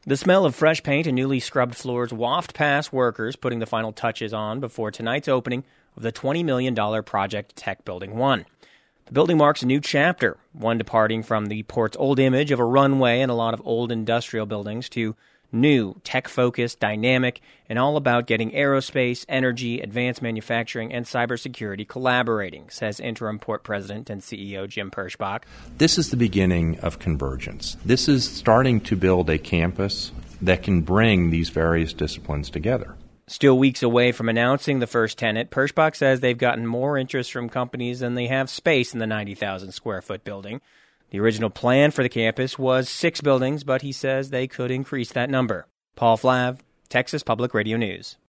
The smell of fresh paint and newly scrubbed floors waft past workers putting the final touches on before tonight's opening of the $20 million project Tech Building 1. The building marks a new chapter, one departing from the port's old image of a runway and a lot of old industrial buildings to new, tech-focused, dynamic, and all about getting aerospace, energy, advanced manufacturing, and cybersecurity collaborating, says interim port president and CEO Jim Perschbach. This is the beginning of convergence. This is starting to build a campus that can bring these various disciplines together. Still weeks away from announcing the first tenant, Perschbach says they've gotten more interest from companies than they have space in the 90,000-square-foot building. The original plan for the campus was 6 buildings, but he says they could increase that number. Paul Flav, Texas Public Radio News.